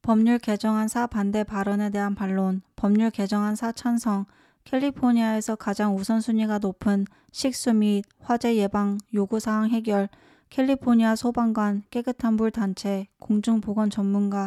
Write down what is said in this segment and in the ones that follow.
법률 개정안 4 반대 발언에 대한 반론, 법률 개정안 4 찬성, 캘리포니아에서 가장 우선순위가 높은 식수 및 화재 예방 요구사항 해결, 캘리포니아 소방관, 깨끗한 물 단체, 공중보건 전문가,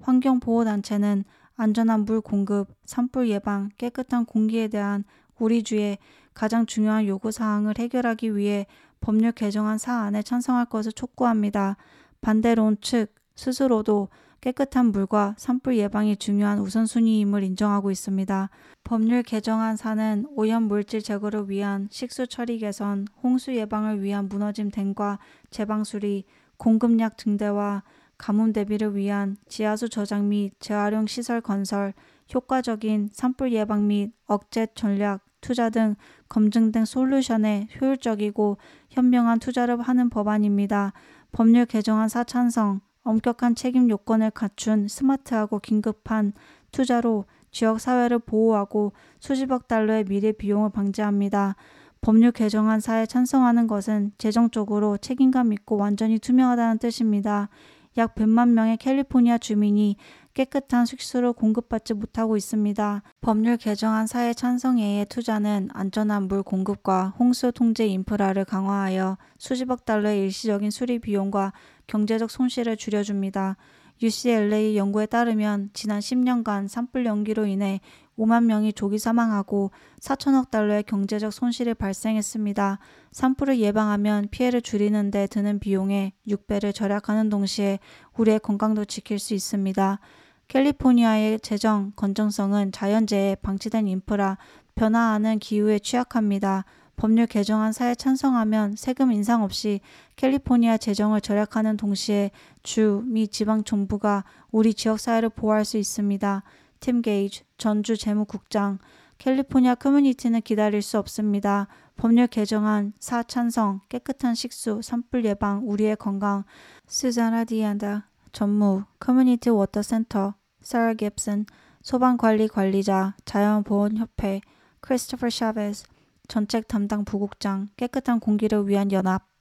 환경보호단체는 안전한 물 공급, 산불 예방, 깨끗한 공기에 대한 우리 주의 가장 중요한 요구사항을 해결하기 위해 법률 개정안 사안에 찬성할 것을 촉구합니다. 반대론 측 스스로도 깨끗한 물과 산불 예방이 중요한 우선순위임을 인정하고 있습니다. 법률 개정안 4는 오염물질 제거를 위한 식수 처리 개선, 홍수 예방을 위한 무너짐 댐과 제방 수리, 공급약 증대와 가뭄 대비를 위한 지하수 저장 및 재활용 시설 건설, 효과적인 산불 예방 및 억제 전략, 투자 등 검증된 솔루션에 효율적이고 현명한 투자를 하는 법안입니다. 법률 개정안 4 찬성, 엄격한 책임 요건을 갖춘 스마트하고 긴급한 투자로 지역사회를 보호하고 수십억 달러의 미래 비용을 방지합니다. 법률 개정안 4에 찬성하는 것은 재정적으로 책임감 있고 완전히 투명하다는 뜻입니다. 약 100만 명의 캘리포니아 주민이 깨끗한 식수를 공급받지 못하고 있습니다. 법률 개정안 4의 찬성에의 투자는 안전한 물 공급과 홍수 통제 인프라를 강화하여 수십억 달러의 일시적인 수리 비용과 경제적 손실을 줄여줍니다. UCLA 연구에 따르면 지난 10년간 산불 연기로 인해 5만 명이 조기 사망하고 4천억 달러의 경제적 손실이 발생했습니다. 산불을 예방하면 피해를 줄이는 데 드는 비용의 6배를 절약하는 동시에 우리의 건강도 지킬 수 있습니다. 캘리포니아의 재정 건전성은 자연재해, 방치된 인프라, 변화하는 기후에 취약합니다. 법률 개정안 4에 찬성하면 세금 인상 없이 캘리포니아 재정을 절약하는 동시에 주 및 지방 정부가 우리 지역사회를 보호할 수 있습니다. 팀 게이지, 전주 재무국장, 캘리포니아 커뮤니티는 기다릴 수 없습니다. 법률 개정안 4 찬성, 깨끗한 식수, 산불 예방, 우리의 건강. 수자나 디안다, 전무, 커뮤니티 워터센터, 사라 깁슨, 소방관리 관리자, 자연보건협회, 크리스토퍼 샤베스, 정책 담당 부국장, 깨끗한 공기를 위한 연합.